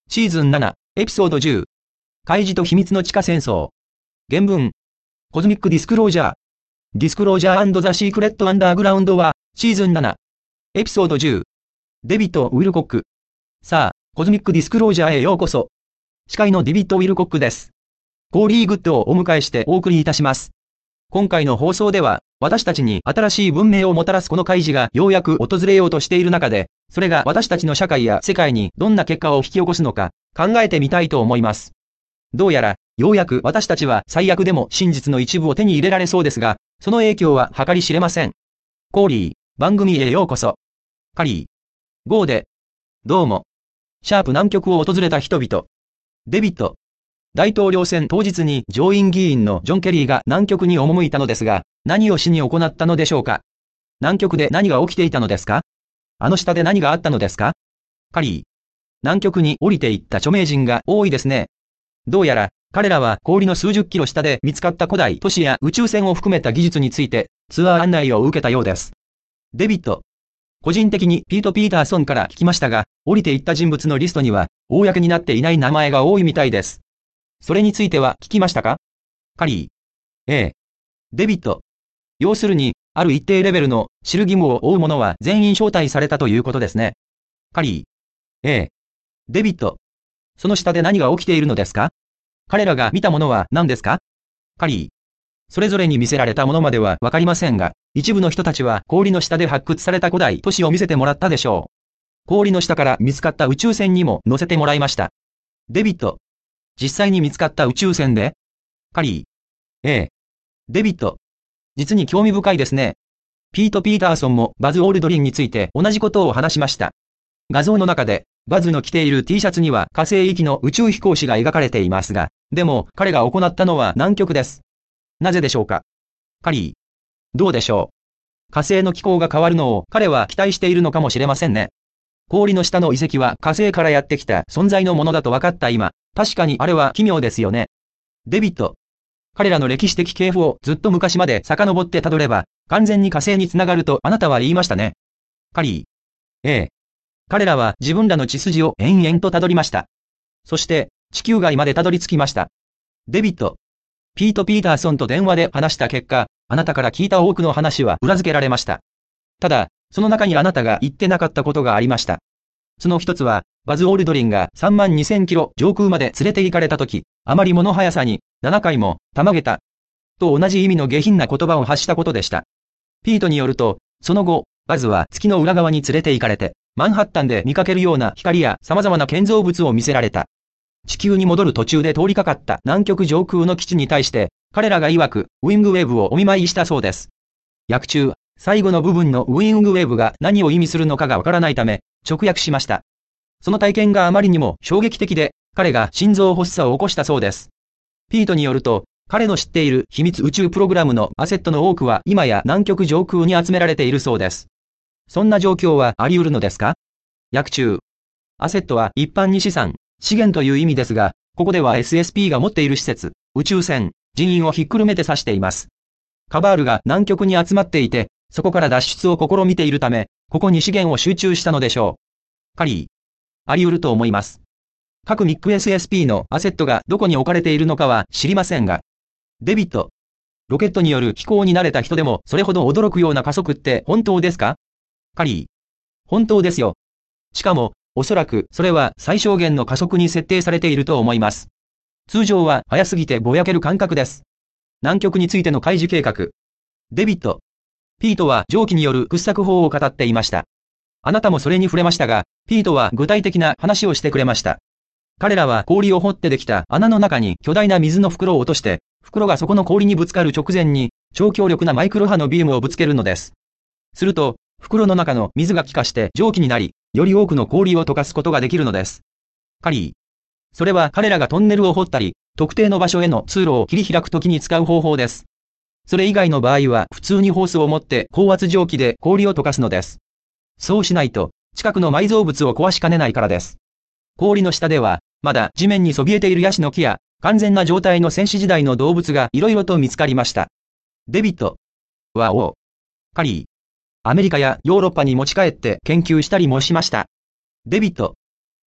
シーズン7、エピソード10。開示と秘密の地下戦争。原文。コズミックディスクロージャー。ディスクロージャー&ザ・シークレット・アンダーグラウンドは、シーズン7。エピソード10。デビッド・ウィルコック。さあ、コズミックディスクロージャーへようこそ。司会のデビッド・ウィルコックです。コーリー・グッドをお迎えしてお送りいたします。今回の放送では、私たちに新しい文明をもたらすこの開示がようやく訪れようとしている中で、それが私たちの社会や世界にどんな結果を引き起こすのか、考えてみたいと思います。どうやら、ようやく私たちは最悪でも真実の一部を手に入れられそうですが、その影響は計り知れません。コーリー、番組へようこそ。カリー。ゴーで。どうも。シャープ南極を訪れた人々。デビッド。大統領選当日に上院議員のジョン・ケリーが南極に赴いたのですが、何をしに行ったのでしょうか。南極で何が起きていたのですか。あの下で何があったのですか。カリー。南極に降りていった著名人が多いですね。どうやら、彼らは氷の数十キロ下で見つかった古代都市や宇宙船を含めた技術について、ツアー案内を受けたようです。デビッド。個人的にピーターソンから聞きましたが、降りていった人物のリストには、公になっていない名前が多いみたいです。それについては聞きましたか。カリー。ええ。デビッド。要するに、ある一定レベルの知る義務を負う者は全員招待されたということですね。カリー。ええ。デビッド。その下で何が起きているのですか。彼らが見たものは何ですか。カリー。それぞれに見せられたものまではわかりませんが、一部の人たちは氷の下で発掘された古代都市を見せてもらったでしょう。氷の下から見つかった宇宙船にも乗せてもらいました。デビッド。実際に見つかった宇宙船で。カリー。ええ。デビッド。実に興味深いですね。ピーターソンもバズ・オールドリンについて同じことを話しました。画像の中で、バズの着ている T シャツには火星行きの宇宙飛行士が描かれていますが、でも彼が行ったのは南極です。なぜでしょうか。カリー。どうでしょう。火星の気候が変わるのを彼は期待しているのかもしれませんね。氷の下の遺跡は火星からやってきた存在のものだと分かった今、確かにあれは奇妙ですよね。デビッド。彼らの歴史的系譜をずっと昔まで遡ってたどれば、完全に火星につながるとあなたは言いましたね。カリー。ええ。彼らは自分らの血筋を延々とたどりました。そして、地球外までたどり着きました。デビッド。ピーターソンと電話で話した結果、あなたから聞いた多くの話は裏付けられました。ただ、その中にあなたが言ってなかったことがありました。その一つは、バズ・オールドリンが32,000キロ上空まで連れて行かれたとき、あまりもの速さに、7回も、たまげた。と同じ意味の下品な言葉を発したことでした。ピートによると、その後、バズは月の裏側に連れて行かれて、マンハッタンで見かけるような光や様々な建造物を見せられた。地球に戻る途中で通りかかった南極上空の基地に対して、彼らが曰く、ウィングウェーブをお見舞いしたそうです。訳中、最後の部分のウィングウェーブが何を意味するのかがわからないため、直訳しました。その体験があまりにも衝撃的で、彼が心臓発作を起こしたそうです。ピートによると、彼の知っている秘密宇宙プログラムのアセットの多くは今や南極上空に集められているそうです。そんな状況はあり得るのですか。訳中。アセットは一般に資産、資源という意味ですが、ここでは SSP が持っている施設、宇宙船、人員をひっくるめて指しています。カバールが南極に集まっていて、そこから脱出を試みているため、ここに資源を集中したのでしょう。カリー。あり得ると思います。各ミック SSP のアセットがどこに置かれているのかは知りませんが。デビッド。ロケットによる飛行に慣れた人でもそれほど驚くような加速って本当ですか。カリー。本当ですよ。しかも、おそらくそれは最小限の加速に設定されていると思います。通常は速すぎてぼやける感覚です。南極についての開示計画。デビッド。ピートは蒸気による掘削法を語っていました。あなたもそれに触れましたが、ピートは具体的な話をしてくれました。彼らは氷を掘ってできた穴の中に巨大な水の袋を落として、袋がそこの氷にぶつかる直前に、超強力なマイクロ波のビームをぶつけるのです。すると、袋の中の水が気化して蒸気になり、より多くの氷を溶かすことができるのです。カリー。それは彼らがトンネルを掘ったり、特定の場所への通路を切り開くときに使う方法です。それ以外の場合は普通にホースを持って高圧蒸気で氷を溶かすのです。そうしないと、近くの埋蔵物を壊しかねないからです。氷の下では、まだ地面にそびえているヤシの木や、完全な状態の戦死時代の動物がいろいろと見つかりました。デビッド。ワオ。カリー。アメリカやヨーロッパに持ち帰って研究したりもしました。デビッド。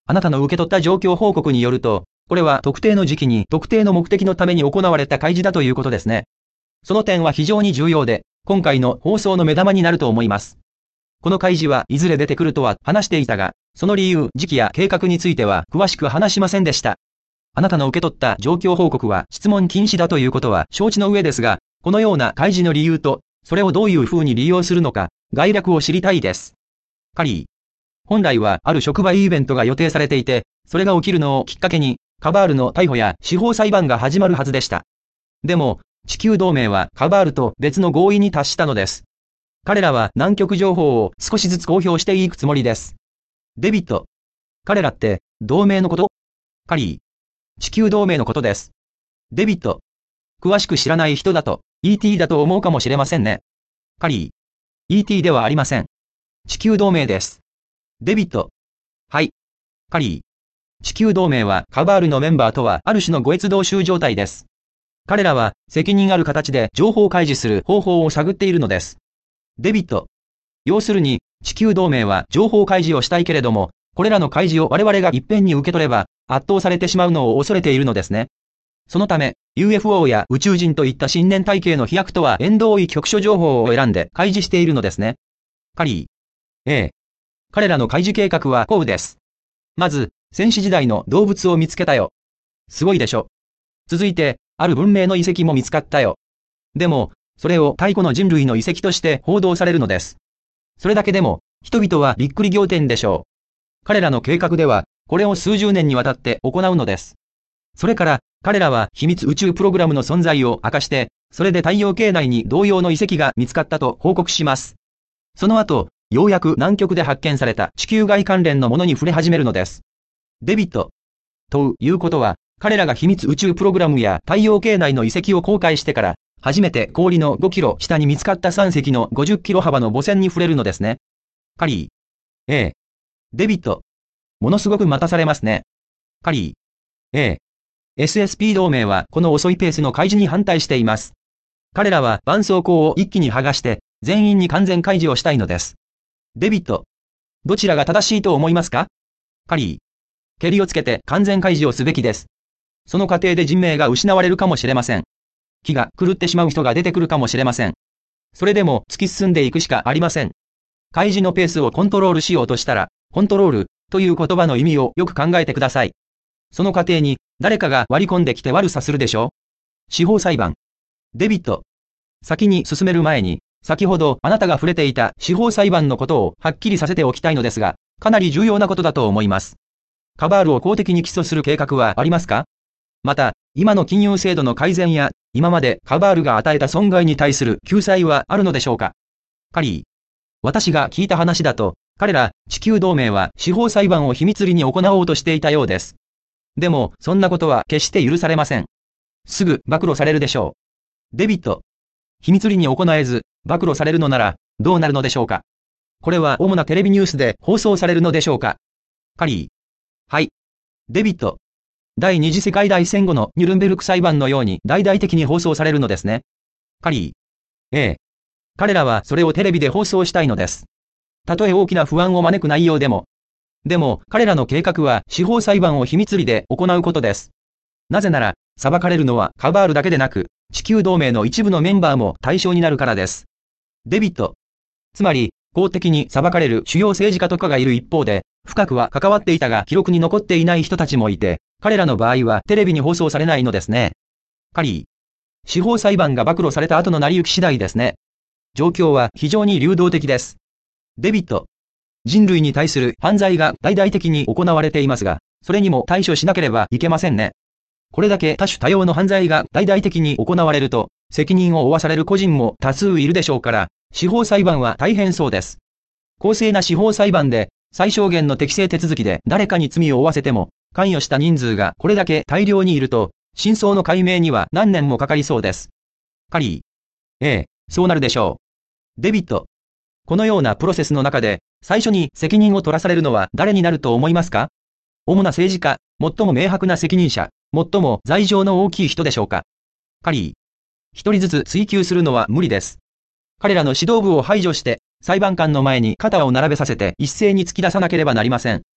あなたの受け取った状況報告によると、これは特定の時期に特定の目的のために行われた開示だということですね。その点は非常に重要で、今回の放送の目玉になると思います。この開示はいずれ出てくるとは話していたが、その理由、時期や計画については詳しく話しませんでした。あなたの受け取った状況報告は質問禁止だということは承知の上ですが、このような開示の理由と、それをどういう風に利用するのか、概略を知りたいです。カリー。本来はある触媒イベントが予定されていて、それが起きるのをきっかけに、カバールの逮捕や司法裁判が始まるはずでした。でも、地球同盟はカバールと別の合意に達したのです。彼らは南極情報を少しずつ公表していくつもりです。デビッド。彼らって、同盟のこと？カリー。地球同盟のことです。デビッド。詳しく知らない人だと、ET だと思うかもしれませんね。カリー。ET ではありません。地球同盟です。デビッド。はい。カリー。地球同盟はカバールのメンバーとはある種のご越同州状態です。彼らは責任ある形で情報開示する方法を探っているのです。デビッド。要するに、地球同盟は情報開示をしたいけれども、これらの開示を我々が一遍に受け取れば、圧倒されてしまうのを恐れているのですね。そのため、UFO や宇宙人といった信念体系の飛躍とは縁遠い局所情報を選んで開示しているのですね。カリー。彼らの開示計画はこうです。まず、先史時代の動物を見つけたよ。すごいでしょ。続いて、ある文明の遺跡も見つかったよ。でも、それを太古の人類の遺跡として報道されるのです。それだけでも、人々はびっくり仰天でしょう。彼らの計画では、これを数十年にわたって行うのです。それから、彼らは秘密宇宙プログラムの存在を明かして、それで太陽系内に同様の遺跡が見つかったと報告します。その後、ようやく南極で発見された地球外関連のものに触れ始めるのです。デビッド。ということは、彼らが秘密宇宙プログラムや太陽系内の遺跡を公開してから、初めて氷の5キロ下に見つかった3隻の50キロ幅の母船に触れるのですね。カリー。デビッド。ものすごく待たされますね。カリー。SSP 同盟はこの遅いペースの開示に反対しています。彼らは絆創膏を一気に剥がして、全員に完全開示をしたいのです。デビッド。どちらが正しいと思いますか？カリー。けりをつけて完全開示をすべきです。その過程で人命が失われるかもしれません。気が狂ってしまう人が出てくるかもしれません。それでも突き進んでいくしかありません。開示のペースをコントロールしようとしたら、コントロールという言葉の意味をよく考えてください。その過程に誰かが割り込んできて悪さするでしょう？司法裁判。デビッド。先に進める前に、先ほどあなたが触れていた司法裁判のことをはっきりさせておきたいのですが、かなり重要なことだと思います。カバールを公的に起訴する計画はありますか？また、今の金融制度の改善や、今までカバールが与えた損害に対する救済はあるのでしょうか？カリー。私が聞いた話だと、彼ら、地球同盟は司法裁判を秘密裏に行おうとしていたようです。でも、そんなことは決して許されません。すぐ暴露されるでしょう。デビッド。秘密裏に行えず、暴露されるのなら、どうなるのでしょうか？これは主なテレビニュースで放送されるのでしょうか？カリー。はい。デビッド。第二次世界大戦後のニュルンベルク裁判のように大々的に放送されるのですね。カリー。彼らはそれをテレビで放送したいのです。たとえ大きな不安を招く内容でも。でも、彼らの計画は司法裁判を秘密裏で行うことです。なぜなら、裁かれるのはカバールだけでなく、地球同盟の一部のメンバーも対象になるからです。デビッド。つまり、公的に裁かれる主要政治家とかがいる一方で、深くは関わっていたが記録に残っていない人たちもいて、彼らの場合はテレビに放送されないのですね。カリー。司法裁判が暴露された後の成り行き次第ですね。状況は非常に流動的です。デビッド。人類に対する犯罪が大々的に行われていますが、それにも対処しなければいけませんね。これだけ多種多様の犯罪が大々的に行われると、責任を負わされる個人も多数いるでしょうから、司法裁判は大変そうです。公正な司法裁判で、最小限の適正手続きで誰かに罪を負わせても、関与した人数がこれだけ大量にいると、真相の解明には何年もかかりそうです。カリー。そうなるでしょう。デビッド。このようなプロセスの中で、最初に責任を取らされるのは誰になると思いますか？主な政治家、最も明白な責任者、最も罪状の大きい人でしょうか？カリー。一人ずつ追及するのは無理です。彼らの指導部を排除して、裁判官の前に肩を並べさせて一斉に突き出さなければなりません。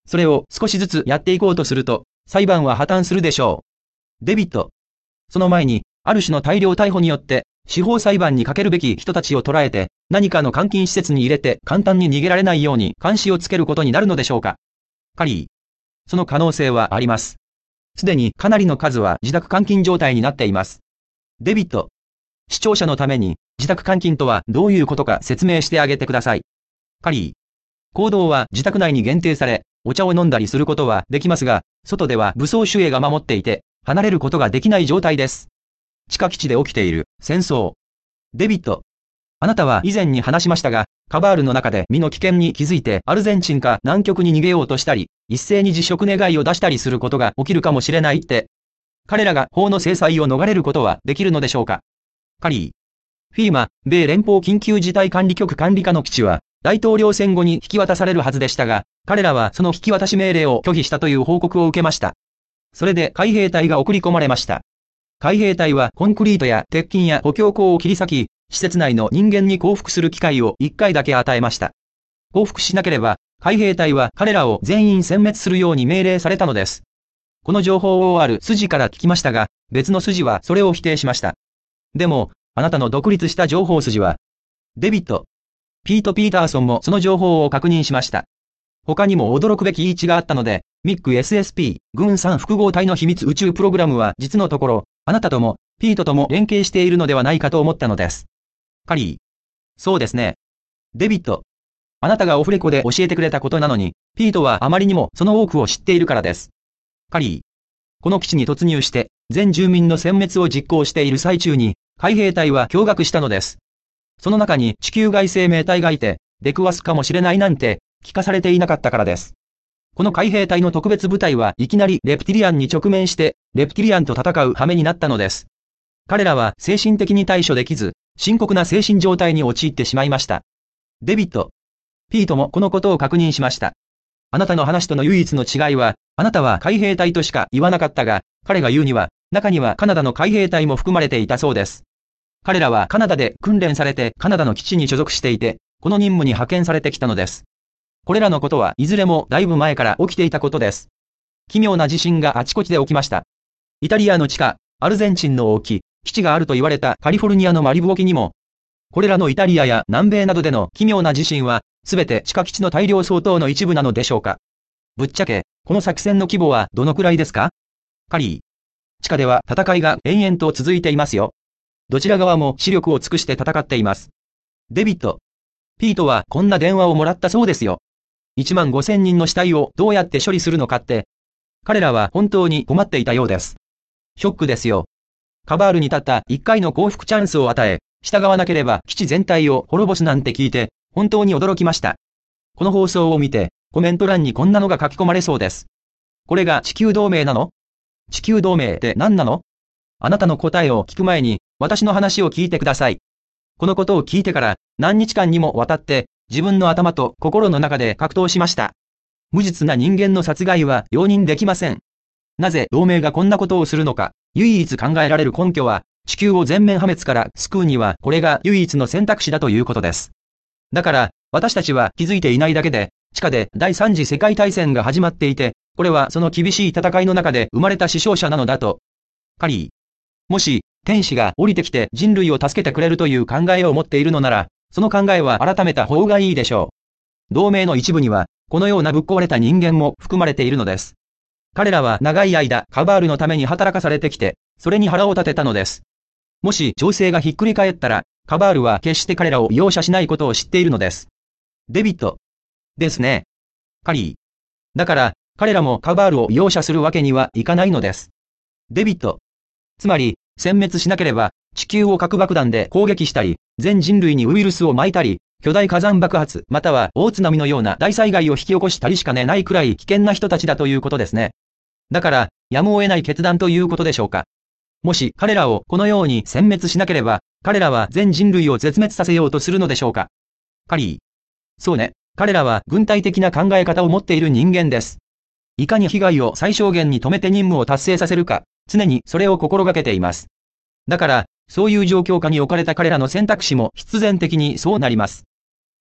それを少しずつやっていこうとすると、裁判は破綻するでしょう。デビット。その前に、ある種の大量逮捕によって、司法裁判にかけるべき人たちを捕らえて、何かの監禁施設に入れて簡単に逃げられないように監視をつけることになるのでしょうか。カリー。その可能性はあります。すでにかなりの数は自宅監禁状態になっています。デビット。視聴者のために、自宅監禁とはどういうことか説明してあげてください。カリー。行動は自宅内に限定され、お茶を飲んだりすることはできますが、外では武装守衛が守っていて、離れることができない状態です。地下基地で起きている戦争。デビット。あなたは以前に話しましたが、カバールの中で身の危険に気づいてアルゼンチンか南極に逃げようとしたり、一斉に辞職願いを出したりすることが起きるかもしれないって。彼らが法の制裁を逃れることはできるのでしょうか。カリー。フィーマ、米連邦緊急事態管理局管理下の基地は、大統領選後に引き渡されるはずでしたが、彼らはその引き渡し命令を拒否したという報告を受けました。それで海兵隊が送り込まれました。海兵隊はコンクリートや鉄筋や補強工を切り裂き、施設内の人間に降伏する機会を1回だけ与えました。降伏しなければ、海兵隊は彼らを全員殲滅するように命令されたのです。この情報をある筋から聞きましたが、別の筋はそれを否定しました。でも、あなたの独立した情報筋は、デビット、ピーターソンもその情報を確認しました。他にも驚くべき一致があったので、ミック SSP、軍3複合体の秘密宇宙プログラムは実のところ、あなたとも、ピートとも連携しているのではないかと思ったのです。カリー。そうですね。デビット。あなたがオフレコで教えてくれたことなのに、ピートはあまりにもその多くを知っているからです。カリー。この基地に突入して、全住民の殲滅を実行している最中に、海兵隊は驚愕したのです。その中に地球外生命体がいて、出くわすかもしれないなんて、聞かされていなかったからです。この海兵隊の特別部隊はいきなりレプティリアンに直面して、レプティリアンと戦う羽目になったのです。彼らは精神的に対処できず、深刻な精神状態に陥ってしまいました。デビット。ピートもこのことを確認しました。あなたの話との唯一の違いは、あなたは海兵隊としか言わなかったが、彼が言うには、中にはカナダの海兵隊も含まれていたそうです。彼らはカナダで訓練されてカナダの基地に所属していて、この任務に派遣されてきたのです。これらのことはいずれもだいぶ前から起きていたことです。奇妙な地震があちこちで起きました。イタリアの地下、アルゼンチンの沖、基地があると言われたカリフォルニアのマリブ沖にも、これらのイタリアや南米などでの奇妙な地震は、すべて地下基地の大量相当の一部なのでしょうか。ぶっちゃけ、この作戦の規模はどのくらいですか？カリー。地下では戦いが延々と続いていますよ。どちら側も視力を尽くして戦っています。デビット。ピートはこんな電話をもらったそうですよ。15000人の死体をどうやって処理するのかって。彼らは本当に困っていたようです。ショックですよ。カバールに立った1回の降伏チャンスを与え、従わなければ基地全体を滅ぼすなんて聞いて、本当に驚きました。この放送を見て、コメント欄にこんなのが書き込まれそうです。これが地球同盟なの？地球同盟って何なの？あなたの答えを聞く前に、私の話を聞いてください。このことを聞いてから何日間にもわたって自分の頭と心の中で格闘しました。無実な人間の殺害は容認できません。なぜ同盟がこんなことをするのか、唯一考えられる根拠は、地球を全面破滅から救うにはこれが唯一の選択肢だということです。だから、私たちは気づいていないだけで、地下で第三次世界大戦が始まっていて、これはその厳しい戦いの中で生まれた死傷者なのだと。カリー。もし、天使が降りてきて人類を助けてくれるという考えを持っているのなら、その考えは改めた方がいいでしょう。同盟の一部には、このようなぶっ壊れた人間も含まれているのです。彼らは長い間、カバールのために働かされてきて、それに腹を立てたのです。もし情勢がひっくり返ったら、カバールは決して彼らを容赦しないことを知っているのです。デビット。ですね。カリー。だから、彼らもカバールを容赦するわけにはいかないのです。デビット。つまり、殲滅しなければ、地球を核爆弾で攻撃したり、全人類にウイルスを撒いたり、巨大火山爆発または大津波のような大災害を引き起こしたりしかねないくらい危険な人たちだということですね。だから、やむを得ない決断ということでしょうか。もし彼らをこのように殲滅しなければ、彼らは全人類を絶滅させようとするのでしょうか。カリー。そうね、彼らは軍隊的な考え方を持っている人間です。いかに被害を最小限に止めて任務を達成させるか、常にそれを心がけています。だから、そういう状況下に置かれた彼らの選択肢も必然的にそうなります。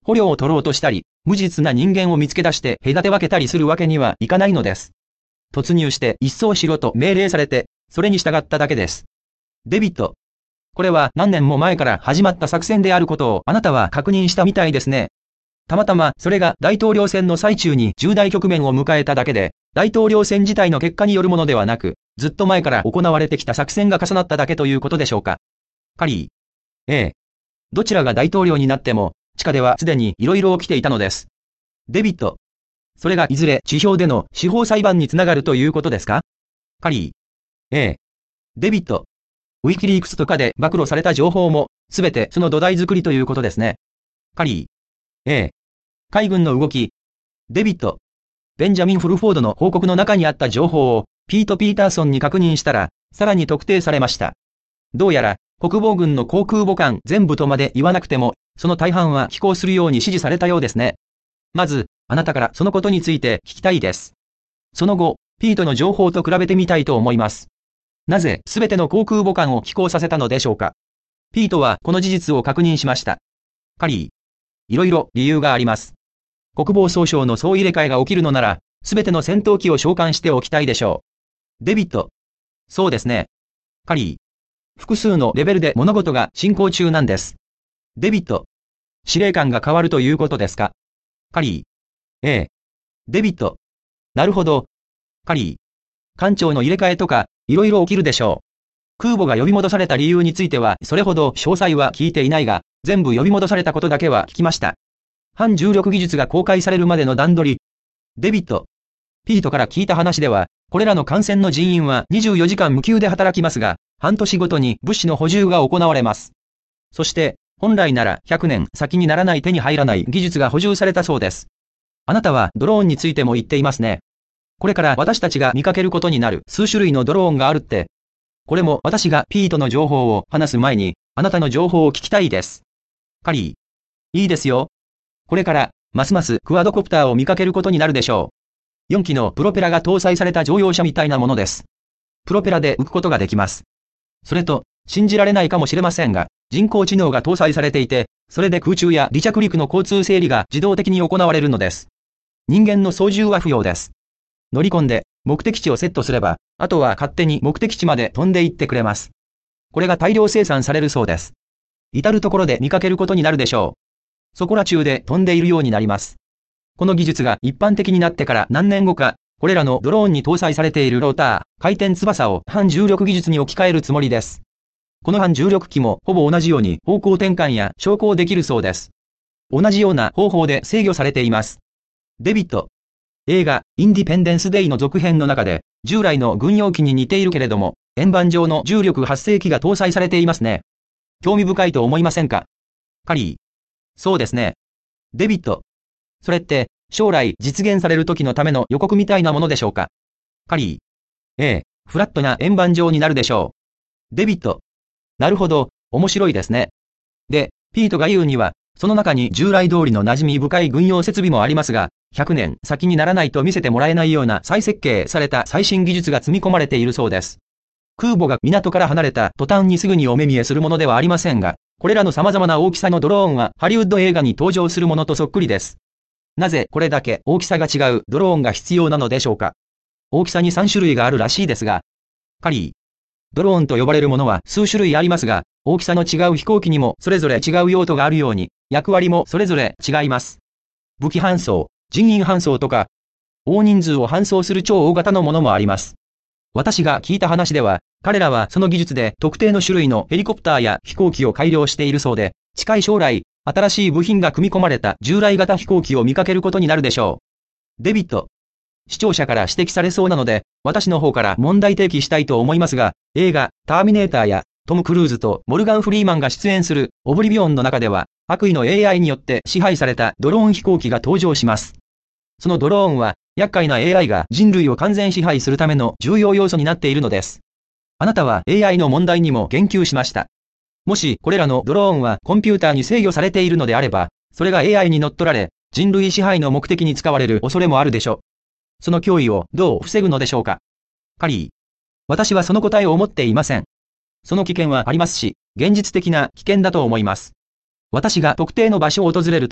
捕虜を取ろうとしたり、無実な人間を見つけ出して隔て分けたりするわけにはいかないのです。突入して一掃しろと命令されて、それに従っただけです。デビッド。これは何年も前から始まった作戦であることをあなたは確認したみたいですね。たまたまそれが大統領選の最中に重大局面を迎えただけで、大統領選自体の結果によるものではなく、ずっと前から行われてきた作戦が重なっただけということでしょうか。カリー。ええ。どちらが大統領になっても、地下ではすでに色々起きていたのです。デビッド。それがいずれ地表での司法裁判につながるということですか？カリー。ええ。デビッド。ウィキリークスとかで暴露された情報も、すべてその土台作りということですね。カリー。ええ。海軍の動き。デビッド。ベンジャミン・フルフォードの報告の中にあった情報を、ピート・ピーターソンに確認したら、さらに特定されました。どうやら、国防軍の航空母艦全部とまで言わなくても、その大半は寄港するように指示されたようですね。まず、あなたからそのことについて聞きたいです。その後、ピートの情報と比べてみたいと思います。なぜ、すべての航空母艦を寄港させたのでしょうか。ピートはこの事実を確認しました。カリー。いろいろ理由があります。国防総省の総入れ替えが起きるのなら、すべての戦闘機を召喚しておきたいでしょう。デビッド。そうですね。カリー。複数のレベルで物事が進行中なんです。デビッド。司令官が変わるということですか？カリー。ええ。デビッド。なるほど。カリー。艦長の入れ替えとか、いろいろ起きるでしょう。空母が呼び戻された理由については、それほど詳細は聞いていないが、全部呼び戻されたことだけは聞きました。反重力技術が公開されるまでの段取り。デビッド。ピートから聞いた話では、これらの艦船の人員は24時間無休で働きますが、半年ごとに物資の補充が行われます。そして、本来なら100年先にならない手に入らない技術が補充されたそうです。あなたはドローンについても言っていますね。これから私たちが見かけることになる数種類のドローンがあるって。これも私がピートの情報を話す前に、あなたの情報を聞きたいです。カリー。いいですよ。これから、ますますクワドコプターを見かけることになるでしょう。4機のプロペラが搭載された乗用車みたいなものです。プロペラで浮くことができます。それと、信じられないかもしれませんが、人工知能が搭載されていて、それで空中や離着陸の交通整理が自動的に行われるのです。人間の操縦は不要です。乗り込んで、目的地をセットすれば、あとは勝手に目的地まで飛んで行ってくれます。これが大量生産されるそうです。至るところで見かけることになるでしょう。そこら中で飛んでいるようになります。この技術が一般的になってから何年後か、これらのドローンに搭載されているローター、回転翼を反重力技術に置き換えるつもりです。この反重力機もほぼ同じように方向転換や昇降できるそうです。同じような方法で制御されています。デビッド。映画、インディペンデンス・デイの続編の中で、従来の軍用機に似ているけれども、円盤状の重力発生器が搭載されていますね。興味深いと思いませんか？カリー。そうですね。デビッド。それって、将来実現される時のための予告みたいなものでしょうか？カリー。ええ、フラットな円盤状になるでしょう。デビッド。なるほど、面白いですね。で、ピートが言うには、その中に従来通りの馴染み深い軍用設備もありますが、100年先にならないと見せてもらえないような再設計された最新技術が積み込まれているそうです。空母が港から離れた途端にすぐにお目見えするものではありませんが、これらの様々な大きさのドローンはハリウッド映画に登場するものとそっくりです。なぜこれだけ大きさが違うドローンが必要なのでしょうか？大きさに3種類があるらしいですが、カリー。ドローンと呼ばれるものは数種類ありますが、大きさの違う飛行機にもそれぞれ違う用途があるように、役割もそれぞれ違います。武器搬送、人員搬送とか、大人数を搬送する超大型のものもあります。私が聞いた話では、彼らはその技術で特定の種類のヘリコプターや飛行機を改良しているそうで、近い将来、新しい部品が組み込まれた従来型飛行機を見かけることになるでしょう。デビッド。視聴者から指摘されそうなので、私の方から問題提起したいと思いますが、映画、ターミネーターや、トム・クルーズとモルガン・フリーマンが出演する、オブリビオンの中では、悪意の AI によって支配されたドローン飛行機が登場します。そのドローンは、厄介な AI が人類を完全支配するための重要要素になっているのです。あなたは AI の問題にも言及しました。もし、これらのドローンはコンピューターに制御されているのであれば、それが AI に乗っ取られ、人類支配の目的に使われる恐れもあるでしょう。その脅威をどう防ぐのでしょうか？カリー。私はその答えを持っていません。その危険はありますし、現実的な危険だと思います。私が特定の場所を訪れるとき、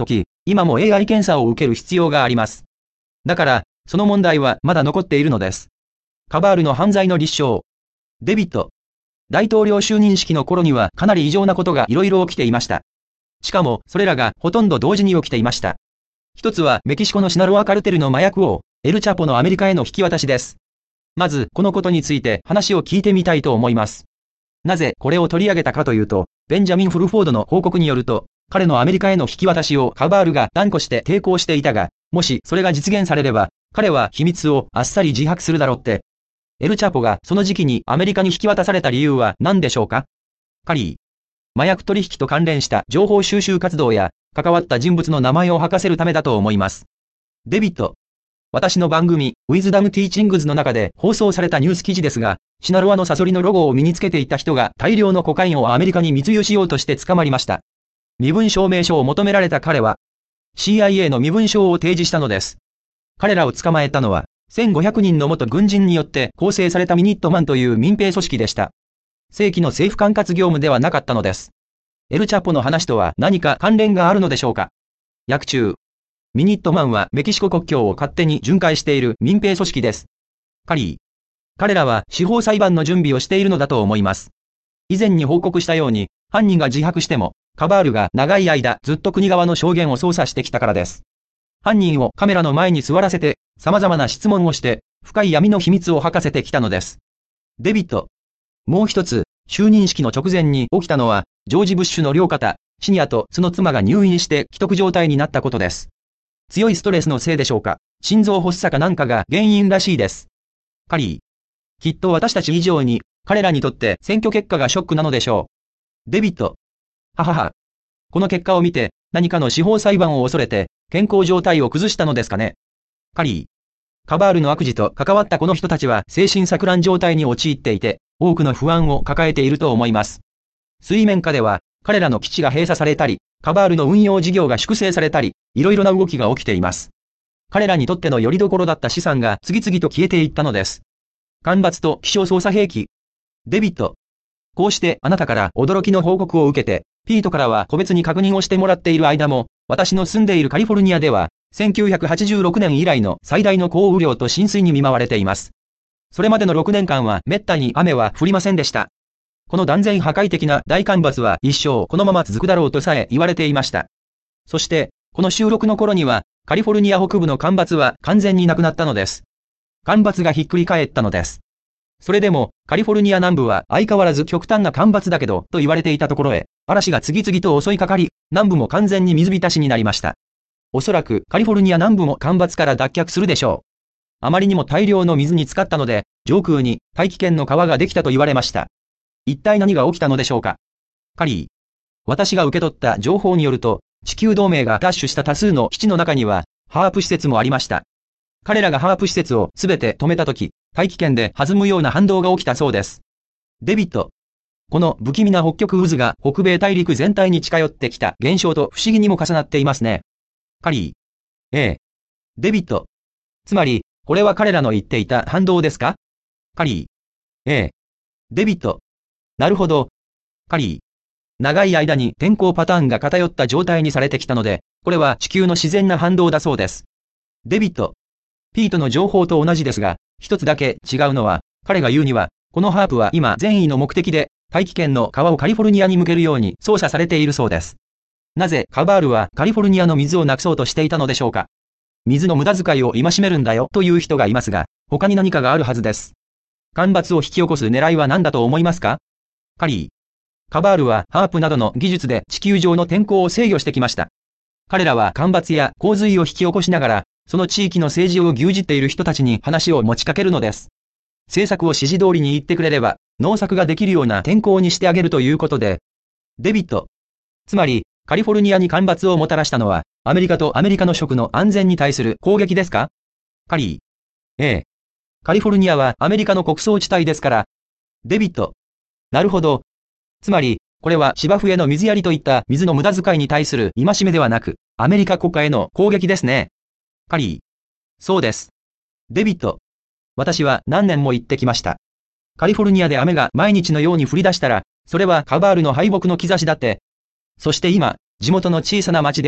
今も AI 検査を受ける必要があります。だから、その問題はまだ残っているのです。カバールの犯罪の立証。デビット。大統領就任式の頃にはかなり異常なことがいろいろ起きていました。しかも、それらがほとんど同時に起きていました。一つはメキシコのシナロアカルテルの麻薬王、エルチャポのアメリカへの引き渡しです。まず、このことについて話を聞いてみたいと思います。なぜこれを取り上げたかというと、ベンジャミン・フルフォードの報告によると、彼のアメリカへの引き渡しをカバールが断固して抵抗していたが、もしそれが実現されれば、彼は秘密をあっさり自白するだろうって。エルチャポがその時期にアメリカに引き渡された理由は何でしょうか？カリー。麻薬取引と関連した情報収集活動や、関わった人物の名前を吐かせるためだと思います。デビット。私の番組、ウィズダムティーチングズの中で放送されたニュース記事ですが、シナロアのサソリのロゴを身につけていた人が大量のコカインをアメリカに密輸しようとして捕まりました。身分証明書を求められた彼は、CIA の身分証を提示したのです。彼らを捕まえたのは、1500人の元軍人によって構成されたミニットマンという民兵組織でした。正規の政府管轄業務ではなかったのです。エルチャポの話とは何か関連があるのでしょうか？訳中。ミニットマンはメキシコ国境を勝手に巡回している民兵組織です。カリー。彼らは司法裁判の準備をしているのだと思います。以前に報告したように、犯人が自白しても、カバールが長い間ずっと国側の証言を操作してきたからです。犯人をカメラの前に座らせて、様々な質問をして、深い闇の秘密を吐かせてきたのです。デビット。もう一つ、就任式の直前に起きたのは、ジョージ・ブッシュの両肩、シニアとその妻が入院して危篤状態になったことです。強いストレスのせいでしょうか、心臓発作かなんかが原因らしいです。カリー。きっと私たち以上に、彼らにとって選挙結果がショックなのでしょう。デビット。ははは。この結果を見て、何かの司法裁判を恐れて、健康状態を崩したのですかね。カリー。カバールの悪事と関わったこの人たちは精神錯乱状態に陥っていて、多くの不安を抱えていると思います。水面下では、彼らの基地が閉鎖されたり、カバールの運用事業が粛清されたり、いろいろな動きが起きています。彼らにとっての拠り所だった資産が次々と消えていったのです。干ばつと気象操作兵器。デビット。こうしてあなたから驚きの報告を受けて、ピートからは個別に確認をしてもらっている間も、私の住んでいるカリフォルニアでは、1986年以来の最大の降雨量と浸水に見舞われています。それまでの6年間は滅多に雨は降りませんでした。この断然破壊的な大干ばつは一生このまま続くだろうとさえ言われていました。そして、この収録の頃には、カリフォルニア北部の干ばつは完全になくなったのです。干ばつがひっくり返ったのです。それでも、カリフォルニア南部は相変わらず極端な干ばつだけど、と言われていたところへ、嵐が次々と襲いかかり、南部も完全に水浸しになりました。おそらくカリフォルニア南部も干ばつから脱却するでしょう。あまりにも大量の水に浸かったので、上空に大気圏の川ができたと言われました。一体何が起きたのでしょうか。カリー。私が受け取った情報によると、地球同盟が奪取した多数の基地の中には、ハープ施設もありました。彼らがハープ施設をすべて止めたとき、大気圏で弾むような反動が起きたそうです。デビット。この不気味な北極渦が北米大陸全体に近寄ってきた現象と不思議にも重なっていますね。カリー。デビット。つまり、これは彼らの言っていた反動ですか？カリー。デビット。なるほど。カリー。長い間に天候パターンが偏った状態にされてきたので、これは地球の自然な反動だそうです。デビット。ピートの情報と同じですが、一つだけ違うのは、彼が言うには、このハープは今善意の目的で、大気圏の川をカリフォルニアに向けるように操作されているそうです。なぜカバールはカリフォルニアの水をなくそうとしていたのでしょうか。水の無駄遣いを戒めるんだよという人がいますが、他に何かがあるはずです。干ばつを引き起こす狙いは何だと思いますか？カリー。カバールはハープなどの技術で地球上の天候を制御してきました。彼らは干ばつや洪水を引き起こしながら、その地域の政治を牛耳っている人たちに話を持ちかけるのです。政策を指示通りに言ってくれれば、農作ができるような天候にしてあげるということで。デビット。つまり、カリフォルニアに干ばつをもたらしたのは、アメリカとアメリカの食の安全に対する攻撃ですか？カリー。カリフォルニアはアメリカの穀倉地帯ですから。デビット。なるほど。つまり、これは芝生への水やりといった水の無駄遣いに対する戒めではなく、アメリカ国家への攻撃ですね。カリー。そうです。デビット。私は何年も言ってきました。カリフォルニアで雨が毎日のように降り出したら、それはカバールの敗北の兆しだって。そして今、地元の小さな町では、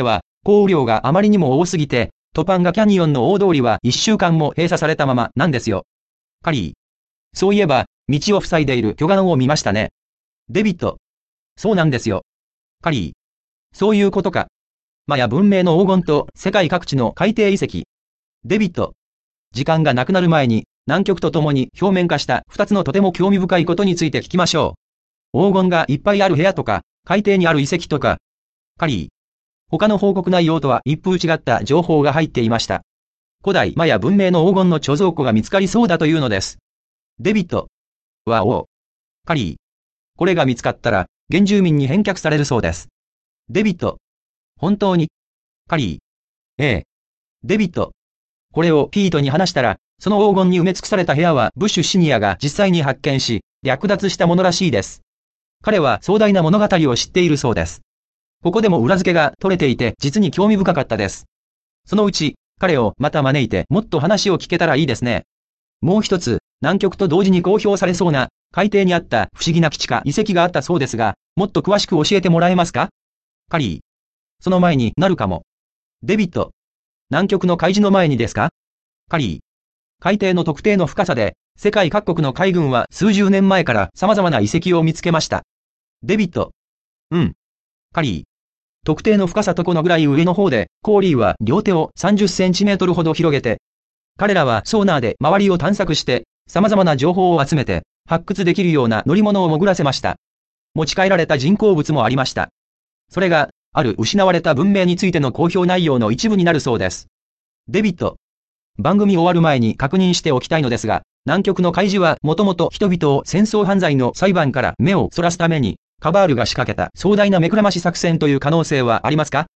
降雨量があまりにも多すぎて、トパンガキャニオンの大通りは1週間も閉鎖されたままなんですよ。カリー。そういえば、道を塞いでいる巨岩を見ましたね。デビッド。そうなんですよ。カリー。そういうことか。マヤ文明の黄金と世界各地の海底遺跡。デビッド。時間がなくなる前に、南極と共に表面化した2つのとても興味深いことについて聞きましょう。黄金がいっぱいある部屋とか、海底にある遺跡とか。カリー。他の報告内容とは一風違った情報が入っていました。古代マヤ文明の黄金の貯蔵庫が見つかりそうだというのです。デビッド。わお。カリー。これが見つかったら、原住民に返却されるそうです。デビッド。本当に。カリー。ええ。デビッド。これをピートに話したら、その黄金に埋め尽くされた部屋はブッシュシニアが実際に発見し、略奪したものらしいです。彼は壮大な物語を知っているそうです。ここでも裏付けが取れていて実に興味深かったです。そのうち、彼をまた招いてもっと話を聞けたらいいですね。もう一つ、南極と同時に公表されそうな、海底にあった不思議な基地か遺跡があったそうですが、もっと詳しく教えてもらえますか？カリー。その前になるかも。デビッド。南極の海事の前にですか？カリー。海底の特定の深さで、世界各国の海軍は数十年前から様々な遺跡を見つけました。デビッド。うん。カリー。特定の深さとこのぐらい上の方で、コーリーは両手を30センチメートルほど広げて、彼らはソーナーで周りを探索して、様々な情報を集めて、発掘できるような乗り物を潜らせました。持ち帰られた人工物もありました。それが、ある失われた文明についての公表内容の一部になるそうです。デビッド。番組終わる前に確認しておきたいのですが、南極の海事はもともと人々を戦争犯罪の裁判から目をそらすために、カバールが仕掛けた壮大な目くらまし作戦という可能性はありますか？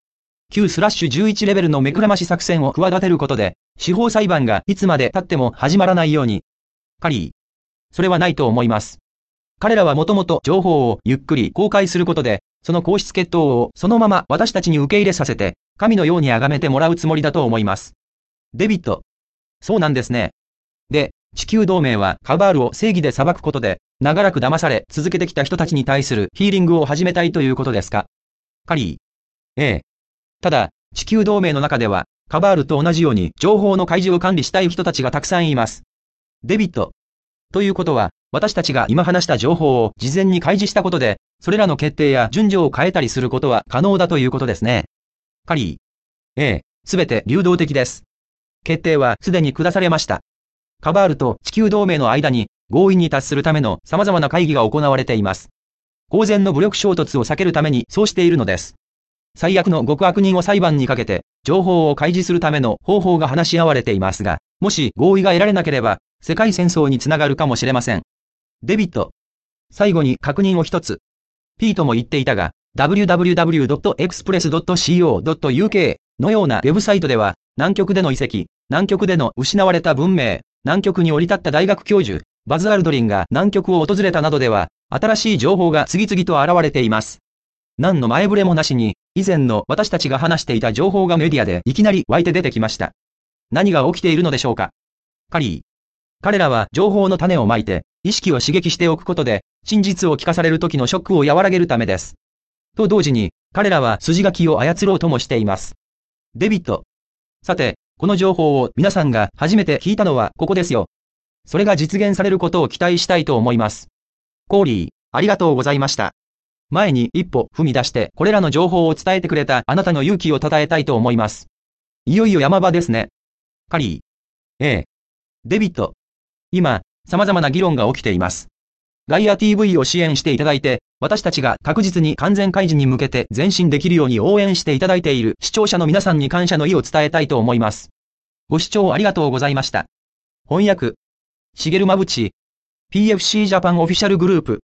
9/11 レベルの目くらまし作戦を企てることで、司法裁判がいつまで経っても始まらないように。カリー。それはないと思います。彼らはもともと情報をゆっくり公開することで、その皇室血統をそのまま私たちに受け入れさせて、神のように崇めてもらうつもりだと思います。デビッド。そうなんですね。で、地球同盟はカバールを正義で裁くことで、長らく騙され続けてきた人たちに対するヒーリングを始めたいということですか？カリー。ええ。ただ、地球同盟の中では、カバールと同じように情報の開示を管理したい人たちがたくさんいます。デビッド。ということは、私たちが今話した情報を事前に開示したことで、それらの決定や順序を変えたりすることは可能だということですね。カリー。ええ、すべて流動的です。決定はすでに下されました。カバールと地球同盟の間に合意に達するための様々な会議が行われています。公然の武力衝突を避けるためにそうしているのです。最悪の極悪人を裁判にかけて、情報を開示するための方法が話し合われていますが、もし合意が得られなければ、世界戦争につながるかもしれません。デビッド。最後に確認を一つ。ピートも言っていたが、www.express.co.uk のようなウェブサイトでは、南極での遺跡、南極での失われた文明、南極に降り立った大学教授、バズ・アルドリンが南極を訪れたなどでは、新しい情報が次々と現れています。何の前触れもなしに、以前の私たちが話していた情報がメディアでいきなり湧いて出てきました。何が起きているのでしょうか？カリー。彼らは情報の種をまいて、意識を刺激しておくことで、真実を聞かされる時のショックを和らげるためです。と同時に、彼らは筋書きを操ろうともしています。デビッド。さて、この情報を皆さんが初めて聞いたのはここですよ。それが実現されることを期待したいと思います。コーリー、ありがとうございました。前に一歩踏み出してこれらの情報を伝えてくれたあなたの勇気を称えたいと思います。いよいよ山場ですね。カリー。ええ。デビッド。今、様々な議論が起きています。ガイア TV を支援していただいて、私たちが確実に完全開示に向けて前進できるように応援していただいている視聴者の皆さんに感謝の意を伝えたいと思います。ご視聴ありがとうございました。翻訳。しげるまぶち。PFC ジャパンオフィシャルグループ。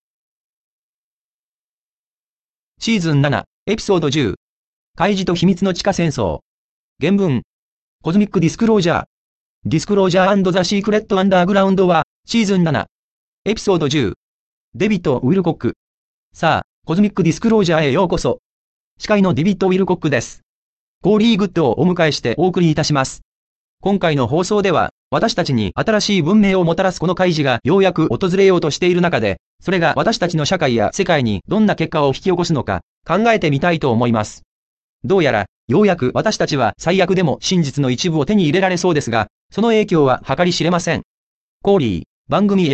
シーズン7、エピソード10。開示と秘密の地下戦争。原文。コズミックディスクロージャー。ディスクロージャー&ザ・シークレット・アンダーグラウンドは、シーズン7。エピソード10。デビッド・ウィルコック。さあ、コズミックディスクロージャーへようこそ。司会のデビッド・ウィルコックです。コーリー・グッドをお迎えしてお送りいたします。今回の放送では、私たちに新しい文明をもたらすこの開示がようやく訪れようとしている中で、それが私たちの社会や世界にどんな結果を引き起こすのか、考えてみたいと思います。どうやら、 ようやく私たちは最悪でも真実の一部を手に入れられそうですが、その影響は計り知れません。コーリー、番組へ